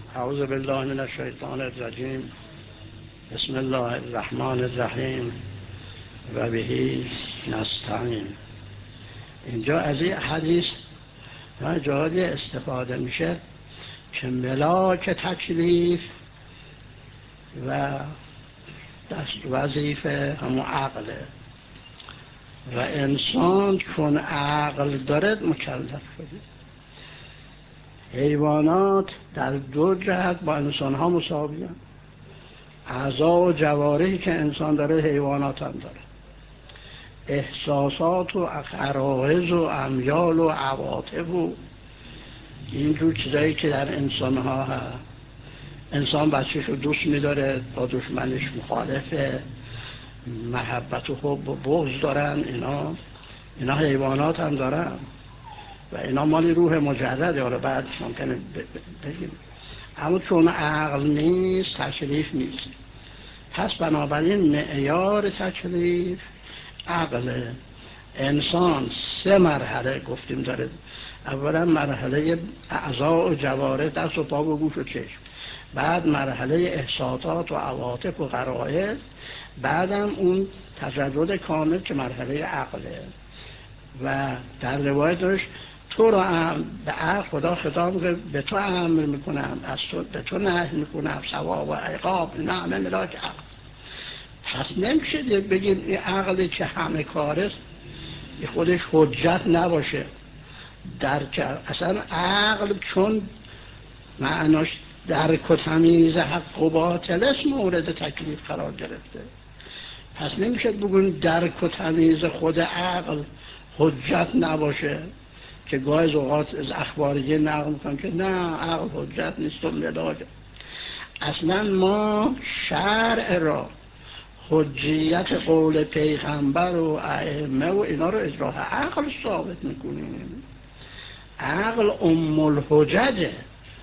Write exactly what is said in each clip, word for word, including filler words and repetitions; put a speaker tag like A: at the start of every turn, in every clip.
A: اعوذ بالله من الشیطان الرجیم. بسم الله الرحمن الرحیم و بهی نستعین. اینجا از این حدیث جایی استفاده میشه که ملاک تکلیف و دست وظیفه همون عقله و انسان چون عقل دارد مکلف شده. حیوانات در دو جهت با انسان ها مساوی هستند. اعضا و جوارحی که انسان داره حیوانات هم داره. احساسات و غرایز و امیال و عواطف و اینجور چیزایی که در انسان ها هست. انسان بچه‌ش رو دوست می‌داره، با دشمنش مخالفه، محبت و حب و بغض دارن. اینا اینا حیوانات هم دارن و اینا مالی روح مجرده. حالا بعد ممکنه بگیم، اما چون عقل نیست تکلیف نیست. پس بنابراین معیار تکلیف عقل. انسان سه مرحله گفتیم داره. اولا مرحله اعضا و جوارح، دست و پا و گوش و چشم. بعد مرحله احساسات و عواطف و غرایز. بعدم اون تجرد کامل که مرحله عقله. و در روایت داشت تو رو به عقل خدا خطاب میکنه، به تو امر میکنم، از تو به تو نهی میکنم، ثواب و عقاب نه همه ملاک عقل. پس نمیشه بگیم این عقلی که همه کارست خودش حجت نباشه. در اصلا عقل چون معناش درک و تمییز حق و باطل است مورد تکلیف قرار گرفته. پس نمیشه بگیم درک و تمییز خود عقل حجت نباشه که گاهی اوقات از اخباریه نقل میکنن که نه عقل حجت نیست و ملاک. اصلا ما شرع را حجیت قول پیغمبر و ائمه و اینا رو اجرا عقل ثابت میکنیم. عقل ام الحججه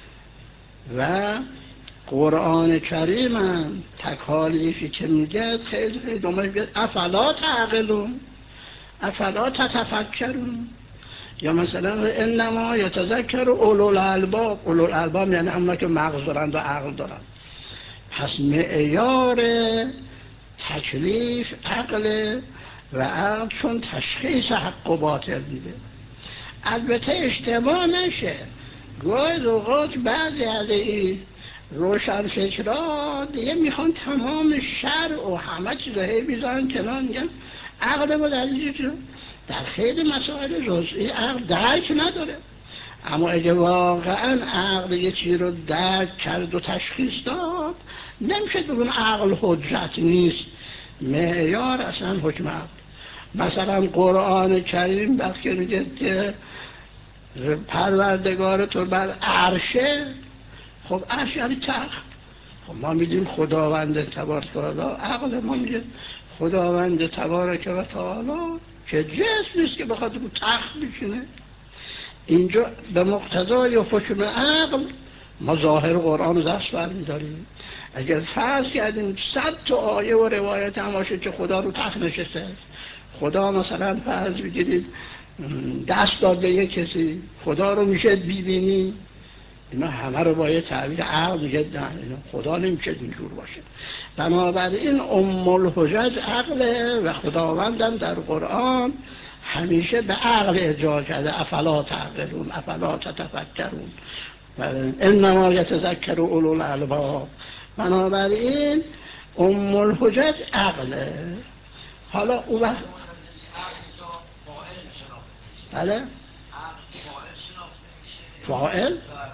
A: و قرآن کریم هم تکالیفی که میگه خیلی خیلی دومه میگه افلا تعقلون افلا تتفکرون. یا مثلا انما یتذکر اولو الالباب. اولو الالباب یعنی همونا که مغز دارند و عقل دارند. پس معیار تکلیف عقل و عقل چون تشخیص حق و باطل میده. البته اشتباه نشه، گاهی اوقات بعضی از این روشن فکرات دیگه میخوان تمام شرع و همه چیزایی بیزارن کنار، میگن عقل ما در اینجا در خیلی مسائل جزئی عقل درک نداره. اما اگه واقعا عقل یه چیز رو درک کرد و تشخیص داد نمیشه بگون عقل حجت نیست. معیار اصلا حکم عقل. مثلا قرآن کریم وقتی میگه که پروردگار تو بر عرشه، خب عرش یعنی تخت. خب ما میگیم خداوند تبارک و تعالی، عقل ما میگه خداوند تبارک و تعالی که جسم نیست که بخواد رو تخت بشینه. اینجا به مقتضای حکم عقل ما ظاهر قرآن رو دست برمی‌داریم. اگر فرض کردیم صد تا آیه و روایت هم باشه که خدا رو تخت نشسته، خدا مثلا فرض بگیرید دست داد به یک کسی، خدا رو میشه ببینی، اینا همه رو با یه تعبیر عقل میگه نه اینا خدا نمیشه اینجور باشه. بنابراین ام الحجج عقله و خداوندم در قرآن همیشه به عقل ارجاع کرده. افلا تعقلون افلا تتفکرون انما یتذکر اولو الالباب. بنابراین ام الحجج عقله. حالا او وقت بله فاعل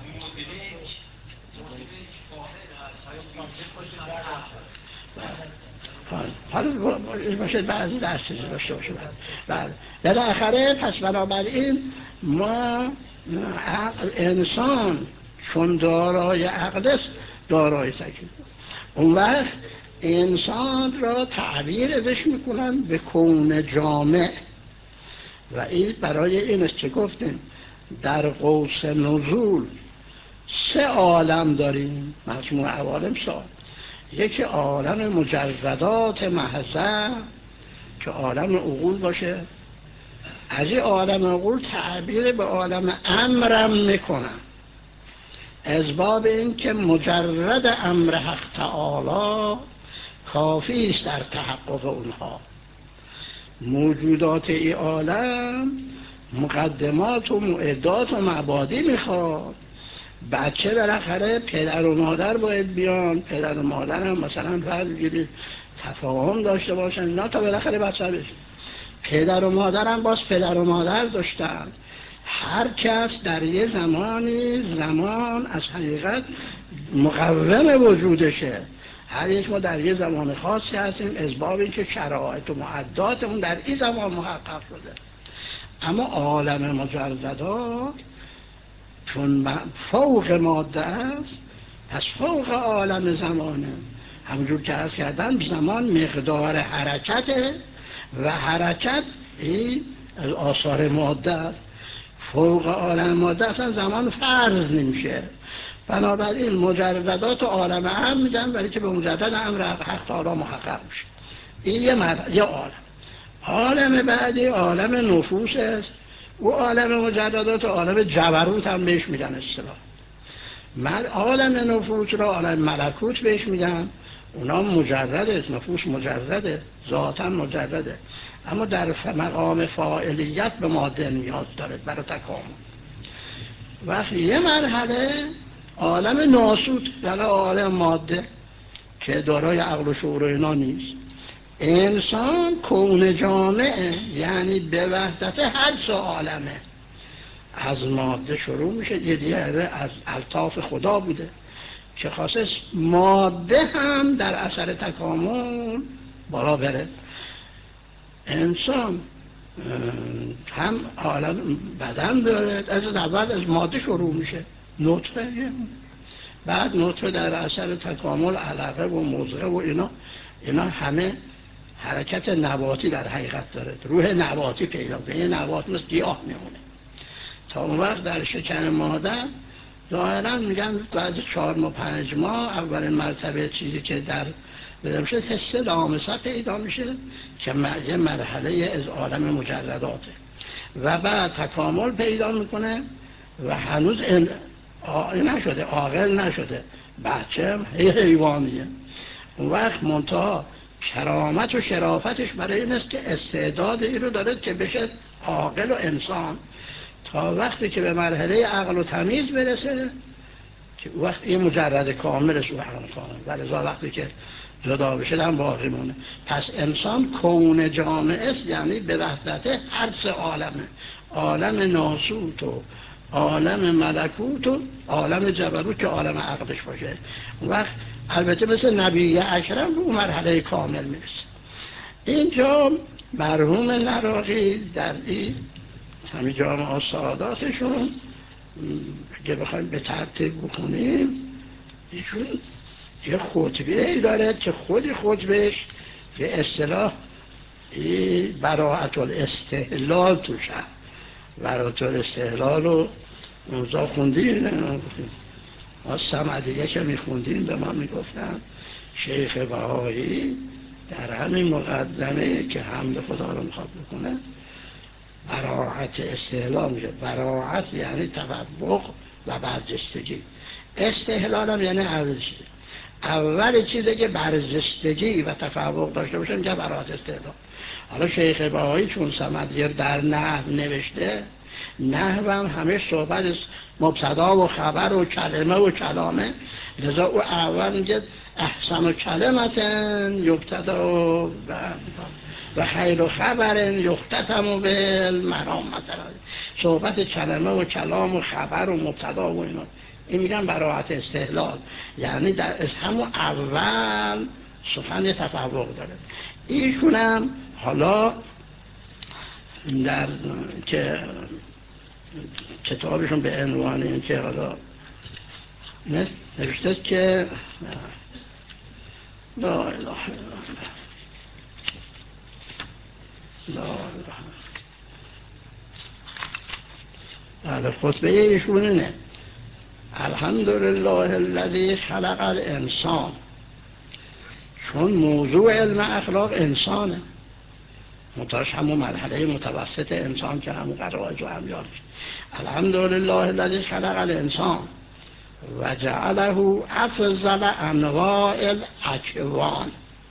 A: حالا باشد بعضی درستی داشته باشه. بله بالاخره پس بنابراین ما عقل انسان چون دارای عقل است دارای تکلیف. اون وقت انسان را تعبیر بش میکنن به کون جامع و این برای این است که گفتیم در قوس نزول سه عالم داریم. مجموع عوالم سال یکی عالم مجردات محضه که عالم عقول باشه. از این عالم عقول تعبیر به عالم امرم میکنن اسباب این که مجرد امر حق تعالی کافی است در تحقق اونها. موجودات این عالم مقدمات و معدات و مبادی میخواد. بچه بالاخره پدر و مادر باید بیان، پدر و مادر هم مثلا فرض بگیرید تفاهم داشته باشن، نه تا بالاخره بچه بشه. پدر و مادر هم باز پدر و مادر داشتن. هر کس در یه زمانی زمان از حقیقت مقوم وجودشه. هر یک ما در یه زمان خاصی هستیم، اسبابی که شرایط و معدات اون در این زمان محقق شده. اما عالم مجردات چون فوق ماده است، پس فوق عالم زمانه. همونجور که عرض کردم زمان مقدار حرکته و حرکت این از آثار ماده است. فوق عالم ماده اصلا زمان فرض نمیشه. بنابراین مجردات و عالم هم میدن، ولی که به مجرد امر حق تعالی محقق میشه. این یه, مر... یه عالم. عالم بعدی عالم نفوس است. او عالم مجردات و عالم جبروت هم بهش میدن اصطلاح. من عالم نفوس را عالم ملکوت بهش میدن. اونا مجرده، نفوس مجرده، ذاتا مجرده، اما در مقام فاعلیت به ماده نیاز داره برای تکامل. وقتی یه مرحله عالم ناسوت، یعنی عالم ماده که دارای عقل و شعور و اینا نیست. انسان کون جامعه، یعنی به وحدت حدس عالمه. از ماده شروع میشه، یه دیگه از الطاف خدا بوده که خاصه ماده هم در اثر تکامل بالا بره. انسان هم عالم بدن داره، از اول از ماده شروع میشه، نطفه، بعد نطفه در اثر تکامل علقه و مضغه و اینا اینا همه حرکت نباتی در حقیقت داره، روح نباتی پیدا کنه. یه نبات مثل گیاه میمونه تا اون وقت در شکم مادر ظاهرا میگن بعد چهار ماه پنج ماه اولین مرتبه چیزی که در بدم میشه حس لامسه پیدا میشه که یه مرحله از عالم مجرداته و بعد تکامل پیدا میکنه و هنوز این نشده، عاقل نشده، بچه هم حیوانیه. اون وقت منتها کرامت و شرافتش برای این است که استعداد این رو داره که بشه عاقل و انسان. تا وقتی که به مرحله عقل و تمیز برسه که وقت این مجرد کامل است و عقل کامل، ولی وقتی که جدا بشه هم باقی مونه. پس انسان کون جامعه است، یعنی به وحدت هر سه عالمه، عالم ناسوت و عالم ملکوت و عالم جبروت که عالم عقلش باشه. اون وقت البته مثل نبی اکرم به اون مرحله کامل میرسه. اینجا مرحوم نراقی در این همین جامعه سعاداتشون اگه بخوایم به ترتیب بکنیم، ایشون یه خطبه ای داره که خودی خطبهش به اصطلاح براءت الاستحلال توش هست. براءت الاستحلال رو اونجا خوندیم، ما صمدیه که میخوندیم به ما میگفتن شیخ بهایی در همین مقدمه که حمد خدا رو میخواد بکنه براعت استحلال میشه. براعت یعنی تفوق و برجستگی، استحلال هم یعنی عوضی. اول چیزی که برجستگی و تفوق داشته باشه میگه براعت استحلال. حالا شیخ بهایی چون صمدیه در نحو نوشته، نحو هم همه صحبت مبتدا و خبر و کلمه و کلامه، لذا او اول میگه احسن و کلمتن یبتدا و خیر و خبرن یختتم بالمرام. مثلا صحبت کلمه و کلام و خبر و مبتدا و اینا، این میگن براعت استحلال، یعنی در همون اول سخن تفوق داره. ایشون هم حالا در که کتابشون به عنوان این که حالا نوشته که لا اله الا الله لا اله. خطبه ایشون اینه: الحمدلله الذی خلق الانسان. چون موضوع علم اخلاق انسانه، منتهاش همون مرحله متوسط انسان که همون قرائز و امیال. الحمدلله الذی خلق الانسان و جعله افضل انواع الاکوان.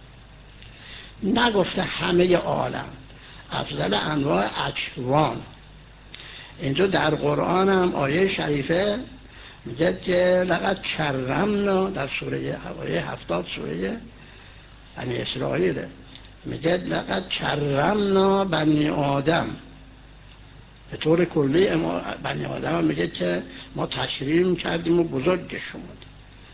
A: نگفته همه عالم، افضل انواع اکوان. اینجا در قرآن هم آیه شریفه میگه که لقد کرمنا، در سوره آیه هفتاد سوره بنی اسرائیل میگه لقد کرمنا بنی آدم. به طور کلی بنی آدم هم میگه که ما تکریم کردیم و بزرگش شدیم.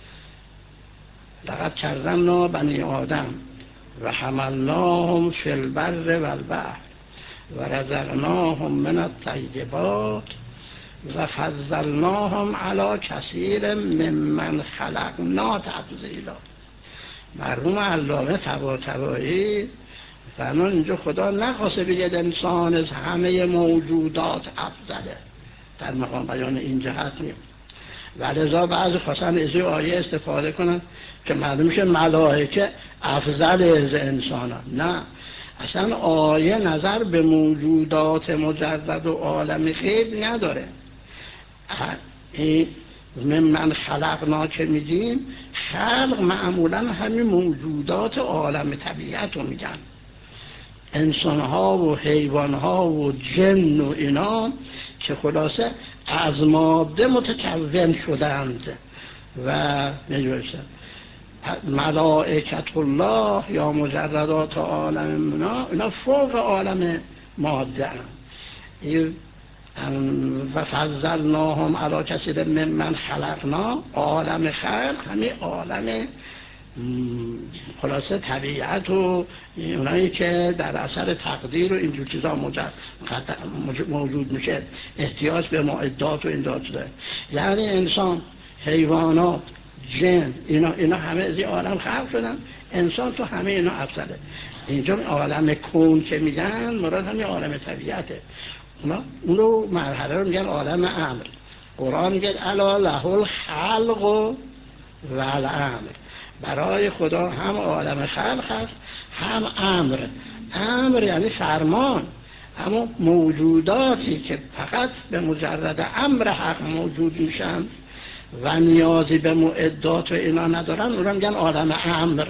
A: لقد کرمنا بنی آدم و حملناهم فی البر و البحر و رزقناهم من الطیبات و فضلناهم علی کثیر ممن خلقنا تفضیلا. مرحوم علامه طباطبایی فرمان اینجا خدا نخواسته بگه انسان از همه موجودات افضله، در مقام بیان این جهت نیم. ولذا بعضی خواستن از این آیه استفاده کنن که معلوم میشه ملائکه افضل از انسان ها. نه، اصلا آیه نظر به موجودات مجرد و عالم غیب نداره. این من خلقنا که میگیم خلق معمولا همین موجودات عالم طبیعت رو میگن، انسان ها و حیوان ها و جن و اینا که خلاصه از ماده متکون شدند و میجوشن. ملائکت الله یا مجردات عالم اینا, اینا فوق عالم ماده هم. و فضلناهم علی کثیر ممن خلقنا، عالم خلق همین عالم خلاصه طبیعت و اونایی که در اثر تقدیر و اینجور چیزا موجود میشه، احتیاج به معدات و این داد داره. یعنی انسان، حیوانات، جن، اینا اینا همه از این عالم خلق شدن، انسان تو همه اینا افضله. اینجا عالم کون که میگن مراد همین عالم طبیعته. اونا اون رو مرحله رو میگن عالم امر. قرآن میگه الا له الخلق و الامر. برای خدا هم عالم خلق هست هم امر. امر یعنی فرمان. اما موجوداتی که فقط به مجرد امر حق موجود میشن و نیازی به معدات و اینا ندارن، اون رو میگن عالم امر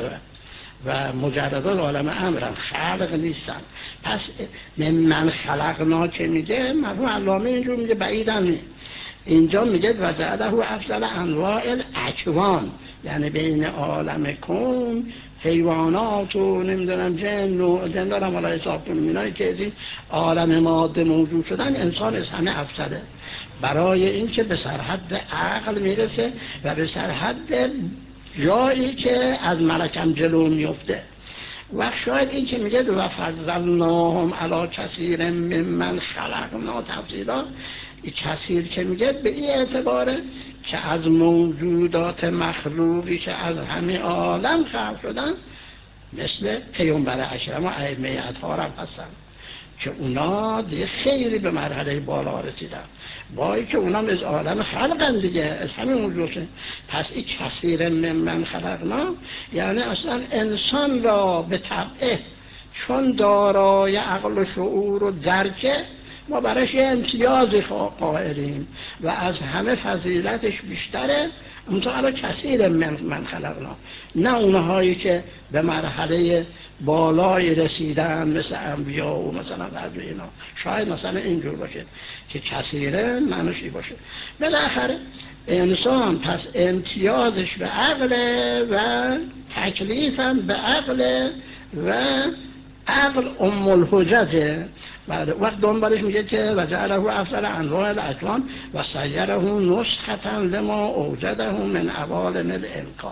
A: و مجردات عالم امرن، خلق نیستن. پس من خلقنا که میگه مرحوم علامه اینجور میگه بعیدن نی. اینجا میگه و جعله افضل انواع الاکوان، یعنی بین عالم کون حیوانات و نمیدونم جن و جن دارم حالا حساب کنیم اینایی که از این عالم ماده موجود شدن، انسان از همه افضله برای اینکه به سرحد عقل میرسه و به سرحد جایی که از ملکم جلو میفته. و شاید این که میگه و فضلناهم علی کثیر ممن خلقنا تفضیلا، این کثیر که میگه به این اعتباره که از موجودات مخلوقی که از همه عالم خلق شدن مثل پیامبر اکرم و ائمه اطهار هم هستن که اونا دیگه خیلی به مرحله بالا رسیدن، با که اونا از عالم خلقن دیگه، از همه موجوده. پس این کثیر ممن خلقنا یعنی اصلا انسان را به طبعه چون دارای عقل و شعور و درکه ما برایش یه امتیازی قائلیم و از همه فضیلتش بیشتره. اونطور علا کثیر من, من خلقنا، نه اونهایی که به مرحله بالای رسیدن مثل انبیا و مثلا بعضی اینا. شاید مثلا اینجور باشه که کثیره معنوشی باشه. بالاخره انسان پس امتیازش به عقل و تکلیفم به عقل و عقل ام الحجته. بعد وقت دنبالش میگه که و جعله افضل انواع الاکوان و سیره نسخة لما اوجده من عوالم الامکان.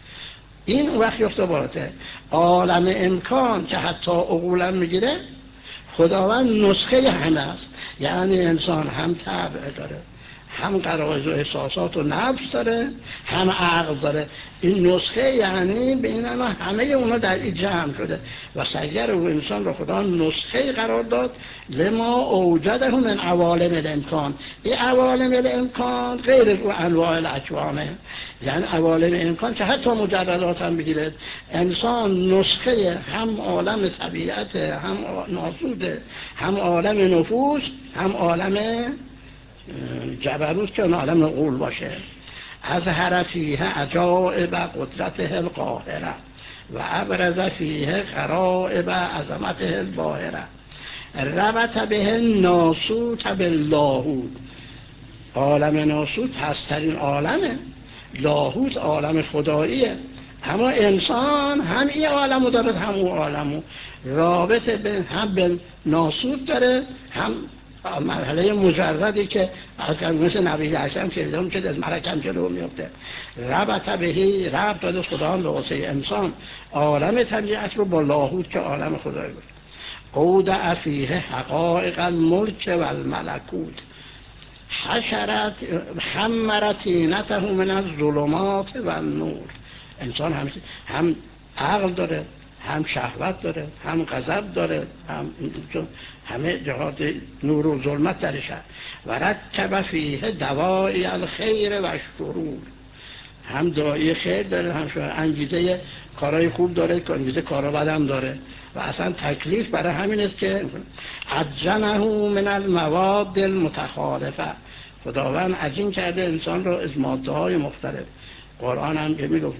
A: این وقت اختباراته عالم امکان که حتی عقولا میگیره، خداوند نسخه همه است. یعنی انسان هم طبع داره، هم غرایز و احساسات و نفس داره، هم عقل داره. این نسخه یعنی به این انا همه اونا در این جمع شده و سیر و انسان رو خدا نسخه قرار داد لما اوجده من عوالم الامکان. این عوالم الامکان غیر رو انواع الاکوانه، یعنی عوالم امکان که حتی مجردات هم بگیرد. انسان نسخه هم عالم طبیعت، هم ناسوده، هم عالم نفوس، هم عالم جبروت که اون عالم نقول باشه. اظهر فیه عجائب قدرته القاهره و ابرز فیه غرائب عظمته الباهره ربط به ناسوت باللاهوت. عالم ناسوت هست‌ترین عالمه، لاهوت عالم خداییه، اما انسان هم این عالمو داره هم اون عالمو، رابطه به هم به ناسوت داره، هم مرحله مجردی که از مثل نبی اکرم که دیدم که از ملکم جلو میفته. ربط بهی ربط داده خدا به واسه انسان عالم طبیعت رو با لاهوت که عالم خدایی بود. اودع فیه حقائق الملک و الملکوت حشرت خمرت طینته من الظلمات و النور. انسان هم هم عقل داره، هم شهوت داره، هم غضب داره، هم همه جهات نور و ظلمت درش هست. و رکب فیه دوای الخیر و الشرور، هم دایی خیر داره، هم انگیزه کارهای خوب داره، انگیزه کارها بد هم داره. و اصلا تکلیف برای همین است که عجنه من المواد المتخالفه، خداوند عجین کرده انسان رو از ماده های مختلف. قرآن هم که میگفت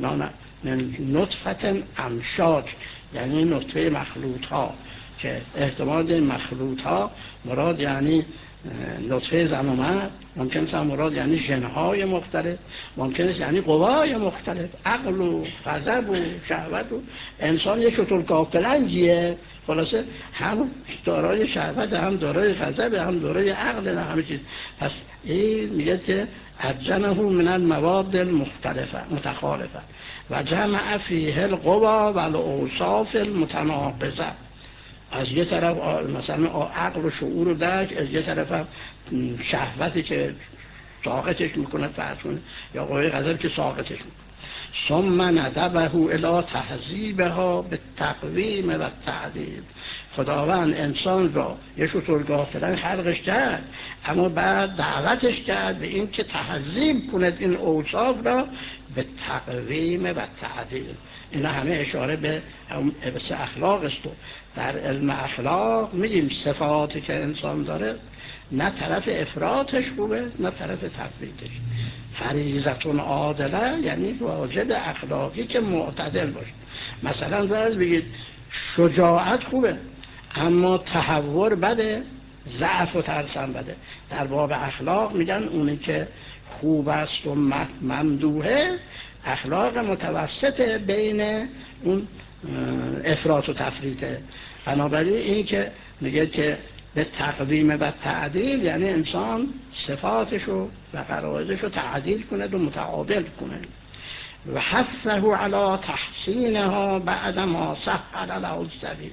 A: نطفه امشاج، یعنی نطفه مخلوط ها، که احتمال این مخلوط ها مراد یعنی نطفه زن و مرد، ممکن است مراد یعنی ژن‌های مختلف، ممکن است یعنی قوای مختلف، عقل و غضب و شهوت. و انسان یک شتر گاوپلنگیه، خلاصه هم دارای شهوت، هم دارای غضب، هم دارای عقل، همه چیز. پس این میگه که عجنه من المواد المختلفه متخالفه و جمع فیه القوا و الاوصاف المتناقضه. از یه طرف مثلا عقل و شعور و درک، از یه طرف شهوتی که ساقطش میکنه فرض کنه، یا قوه غضب که ساقطش میکنه. ثم ندبه الی تهذیبها بالتقویم و التعدیل. خداوند انسان را یه شطور غافلن خلقش کرد، اما بعد دعوتش کرد به این که تهذیب کند این اوصاف را به تقویم و تعدیل. اینا همه اشاره به اخلاق است. در علم اخلاق میگیم صفاتی که انسان داره نه طرف افراطش خوبه نه طرف تفریطش. فریضتون عادله یعنی واجب اخلاقی که معتدل باشه. مثلا فرض بگید شجاعت خوبه اما تهور بده، ضعف و ترسم بده. در باب اخلاق میگن اونی که خوب است و ممدوحه اخلاق متوسط بین اون افراط و تفریطه. بنابراین این که میگه که به تقویم و تعدیل یعنی انسان صفاتشو و غرایزشو تعدیل کنه و متعادل کنه. و حثه علی تحسینها بعد ما سهل له السبیل.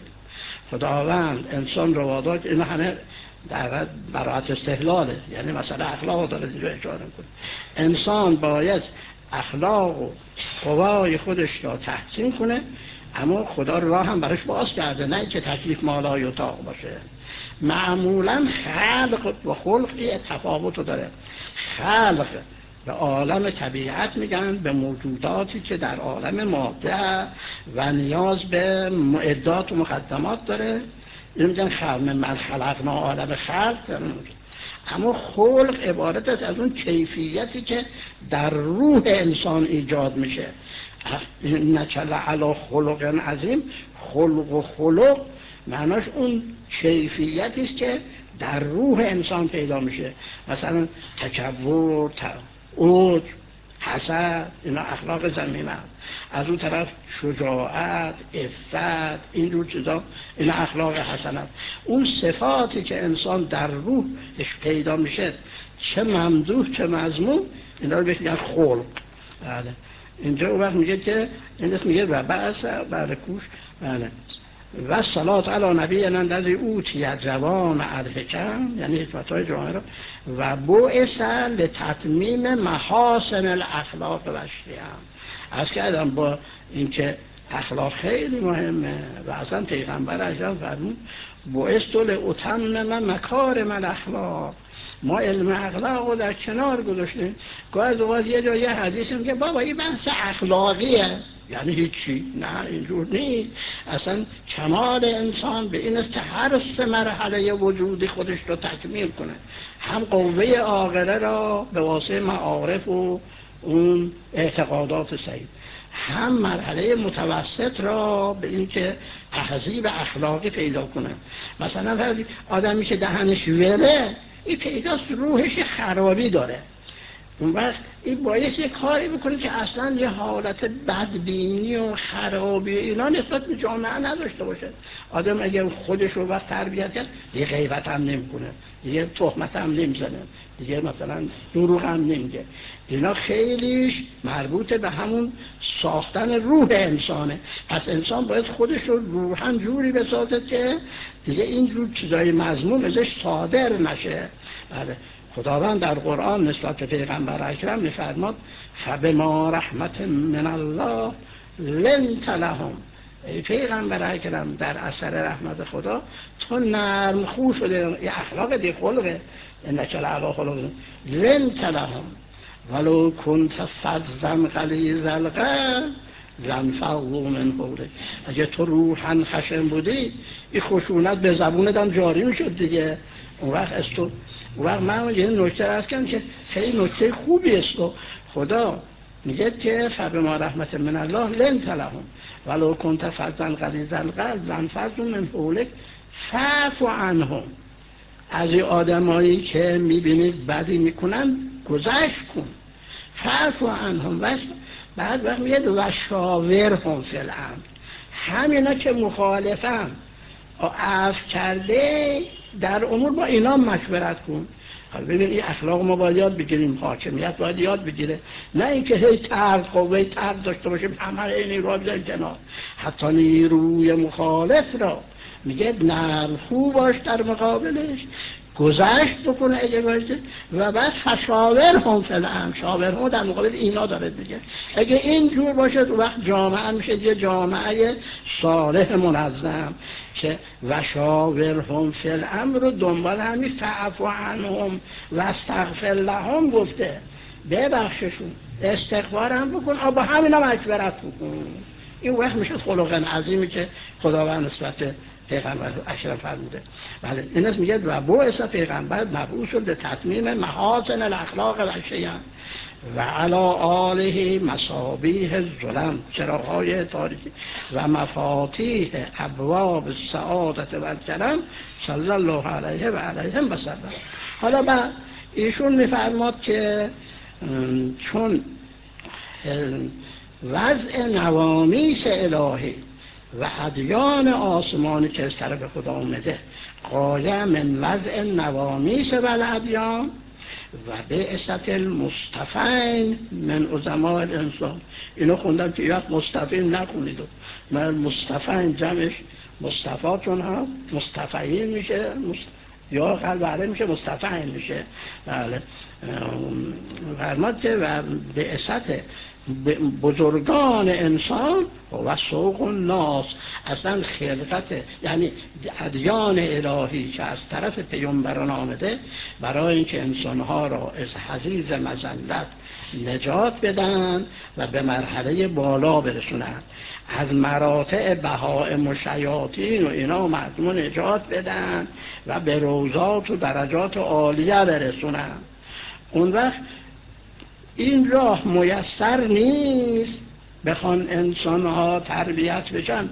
A: خداوند انسان رو وادار، این همه در براعت استحلاله، یعنی مثلا اخلاق داره اینجا اشاره کنه. انسان باید اخلاق و قوای خودش را تحسین کنه، اما خدا راه هم براش باز کرده، نه که تکلیف مالا یطاق باشه. معمولا خلق و خلق یه تفاوت داره. خلق به عالم طبیعت میگن به موجوداتی که در عالم ماده و نیاز به معدات و مقدمات داره، این میگن خلق. من خلقنا عالم خلق. اما خلق عبارت است از اون کیفیتی که در روح انسان ایجاد میشه. نچل علی خلق عظیم، خلق و خلق معناش اون کیفیتی است که در روح انسان پیدا میشه. مثلا تکبر، عجب، حسد، اینا اخلاق ذمیمه است. از اون طرف شجاعت، عفت، این رو چیزا اینا اخلاق حسنه است. اون صفاتی که انسان در روحش پیدا میشه، چه ممدوح چه مذموم، اینا رو بهش میگن خلق. بله. اینجا اون وقت میگه که این اسم میگه و بعث بعد کوش. بله. و صلات علی نبی الذی اوتی جوان الحکم، یعنی حکمت‌های جوان را، و بعث لتتمیم محاسن الاخلاق و الشیم. از که ادم با اینکه اخلاق خیلی مهمه و اصلا پیغمبر اجرام فرمود بعثت لاتمم مکارم الاخلاق. ما علم اخلاق رو در کنار گذاشتیم. گاهی از اوقات یه جایی حدیثی میگه بابا این بحث اخلاقیه، یعنی هیچی. نه، اینجور نیست. اصلا کمال انسان به این است که هر سه مرحله وجودی خودش رو تکمیل کنه. هم قوه عاقله را به واسطه معارف و اون اعتقادات صحیح، هم مرحله متوسط را به این که تهذیب اخلاقی پیدا کنه. مثلا فرض آدمی که دهنش وله، این پیداست روحش خرابی داره، اون وقت این باید یه کاری بکنه که اصلا یه حالت بدبینی و خرابی اینا نسبت به جامعه نداشته باشه. آدم اگر خودش رو وقت تربیت کرد دیگه غیبت هم نمی کنه، دیگه تهمت هم نمیزنه، دیگه مثلا دروغ هم نمیگه. اینا خیلیش مربوط به همون ساختن روح انسانه. پس انسان باید خودش رو روحاً جوری بسازه که دیگه اینجور چیزای مذموم ازش صادر نشه. بله، خداوند در قرآن نسبت به پیغمبر اکرم می‌فرماد فبما رحمت من الله لنت لهم. ای پیغمبر اکرم، در اثر رحمت خدا تو نرم خو شده، یه اخلاق دی خلقه، انک لعلی خلق لنت لهم ولو کنت فظا غلیظ القلب لانفضوا من حولک. اگه تو روحاً خشن بودی این خشونت به زبونت هم جاری میشد دیگه. اون وقت از تو اون وقت من یه نکته عرض کنم که خیلی نکته خوبی است. خدا میگه که فبما رحمت من الله لنت لهم ولو کنت فظا غلیظ القلب لانفضوا من حولک فاعف عنهم. از این آدمایی که میبینید بدی میکنن گذشت کن. فاعف عنهم. بس بعد وقت میگه و شاورهم فی الامر، همینا که مخالفن عفو کرده در امور با اینا مشورت کن. حالا ببین این اخلاق ما باید یاد بگیریم، حاکمیت باید یاد بگیره، نه اینکه هی طرد قوه طرد داشته باشیم همه این رو بزنیم کنار. حتی نیروی مخالف را میگه نرم‌خو باش در مقابلش، گذشت بکنه اگه باشه و بعد فشاور هم فلعم. شاور هم در مقابل اینا داره دیگه. اگه اینجور باشه تو وقت جامعه میشه یه جامعه صالح منظم که و شاور هم فلعم رو دنبال همین فعف عنهم و استغفر لهم گفته، ببخششون، استغفار هم بکن، با همینا مشورت بکن. این وقت میشه خلق عظیمی که خداوند نسبت پیغمبر اکرم فرموده. بله، این است میگه و بعث پیغمبر مبعوث به تتمیم محاسن الاخلاق و شیان و علی آله مصابیح الظلم، چراغ‌های تاریکی و مفاتیح ابواب السعادت و الکرم صلی الله علیه و علیهم و سلم. حالا بعد ایشون میفرماد که چون وضع نوامیس الهی و ادیان آسمانی که از طرف خدا اومده قایه من وضع نوامیس و الادیان و بعثت المصطفین من عظماء الانسان. اینو خوندم که یک مصطفین نخونید، من مصطفین جمعش مصطفاتون ها مصطفین میشه مصطف... یا قلب علیه میشه مصطفین میشه. بله، فرماد که و بعثت بزرگان انسان و سوق الناس، اصلا خلقت یعنی ادیان الهی که از طرف پیامبران آمده برای اینکه انسانها را از حضیض مذلت نجات بدن و به مرحله بالا برسونن، از مراتع بهائم و شیاطین و اینا مردم نجات بدن و به روضات و درجات عالیه برسونن. اون وقت این راه میسر نیست، بخوان انسان ها تربیت بشن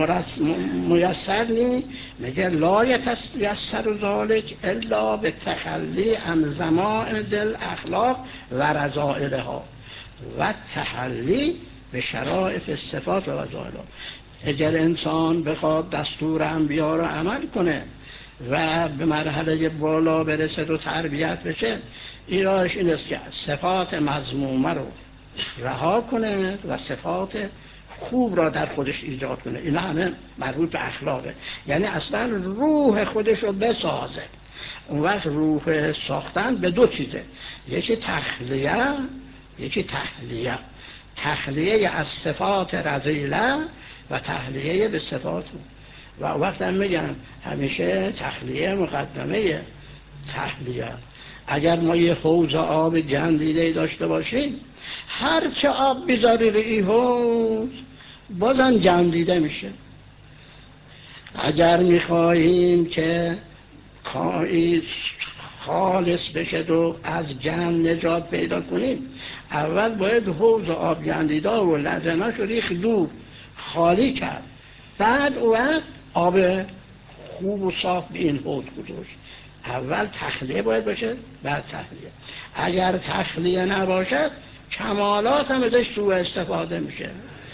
A: میسر نیست. میگه لا یتیسر ذالک الا به تخلی عن ضمائد الاخلاق و رذائلها و تحلی به شرائط الصفات و رذائلها. اگر انسان بخواد دستور انبیا رو عمل کنه و به مرحله بالا برسه و تربیت بشه، ایراش این است که صفات مذمومه رو رها کنه و صفات خوب را در خودش ایجاد کنه. این همه مربوط به اخلاقه، یعنی اصلا روح خودش رو بسازه. اون وقت روح ساختن به دو چیزه، یکی تخلیه یکی تحلیه. تخلیه از صفات رذیله و تحلیه به صفات. و وقت هم میگن همیشه تخلیه مقدمه تحلیه. اگر ما یه حوض آب گندیده داشته باشیم، هر چه آب بیزاری روی حوض بازم گندیده میشه. اگر میخواهیم که خالص بشه و از جمع نجات پیدا کنیم، اول باید حوض آبگندیدا و لزناش رو ریخت دور خالی کرد، بعد او وقت آب خوب و صاف به این حوض گذاشت. اول تخلیه باید باشه، بعد تخلیه. اگر تخلیه نباشد کمالات هم ازش سوء استفاده میشه.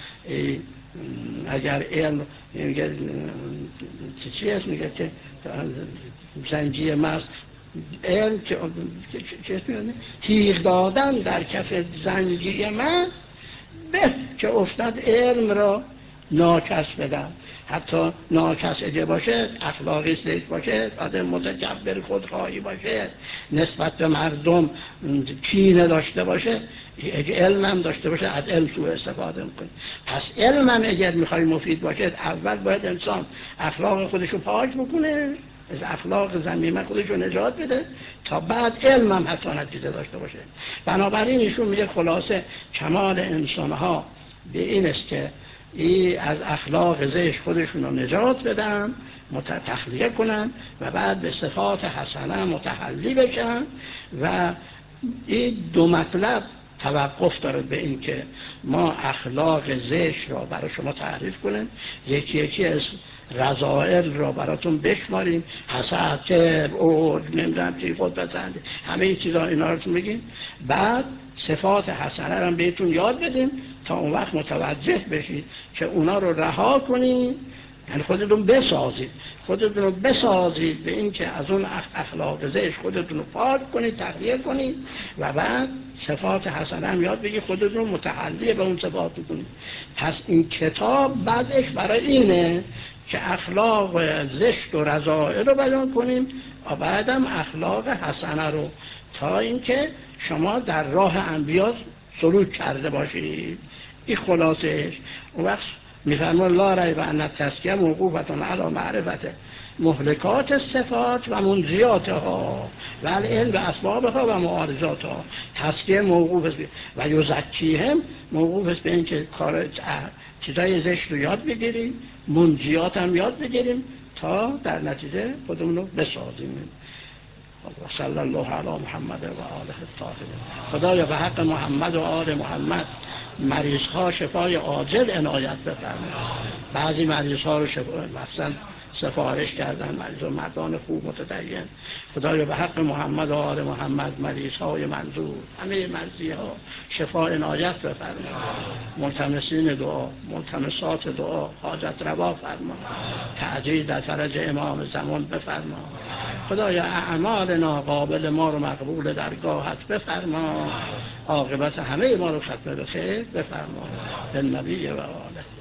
A: اگر علم میگه چی هست، میگه که زنجیه مست علم که تیغ دادن در کف زنجیه مست به که افتاد علم را ناکس بدن. حتی ناکس اگه باشه، اخلاقی زشت باشه، آدم متکبر خودخواهی باشه، نسبت به مردم کینه داشته باشه، اگه علم هم داشته باشه از علم سوء استفاده میکنه. پس علم هم اگر میخوای مفید باشه، اول باید انسان اخلاق خودشو پاک بکنه، از اخلاق ذمیمه خودشو نجات بده، تا بعد علم هم حتی نتیجه داشته باشه. بنابراین ایشون میگه خلاصه کمال انسانها به این است که ای از اخلاق زشت خودشون رو نجات بدن، تخلیه کنن و بعد به صفات حسنه متحلی بشن. و این دو مطلب توقف داره به این که ما اخلاق زشت را برای شما تعریف کنیم، یکی یکی از رذائل را براتون بشماریم، حسد، کبر، عجب، نمیدونم چی، خودپسندی، همه این چیزا اینا رو میگیم، بعد صفات حسنه را بهتون یاد بدیم تا اون وقت متوجه بشید که اونا رو رها کنید، یعنی خودتون بسازید، خودتون رو بسازید به این که از اون اخلاق زشت خودتون رو پاک کنید، تخلیه کنید و بعد صفات حسنه هم یاد بگید، خودتون رو متحلی به اون صفات کنید. پس این کتاب بعدش برای اینه که اخلاق زشت و رذائل رو بیان کنیم و بعدم اخلاق حسنه رو، تا اینکه شما در راه انبیا سلوک کرده باشید. این خلاصش. اون وقت میفرمان لا ریب ان التزکیه موقوفتون علی معرفت مهلکات الصفات و منزیاتها و العلم و اسبابها و معارضاتها. تزکیه موقوف است و یزکیهم موقوف است به این که کار چیزای زشت رو یاد بگیریم، منزیات هم یاد بگیریم تا در نتیجه خودمون رو بسازیم. و صلی الله علی محمد و آله الطاهرین. خدایا به حق محمد و آل محمد مریض ها شفای عاجل عنایت بفرما. بعضی مریض ها رو شفا مثلا سفارش کردن، مریض و مردان خوب متدین. خدایا به حق محمد و آل محمد مریض های منظور همه مرضی ها شفا عنایت بفرما. ملتمسین دعا، ملتمسات دعا حاجت روا فرما. تعجیل در فرج امام زمان بفرما. خدایا اعمالنا قابل ما رو مقبول درگاهت بفرما. عاقبت همه ما رو ختم به خیر بفرما. به نبی و آله.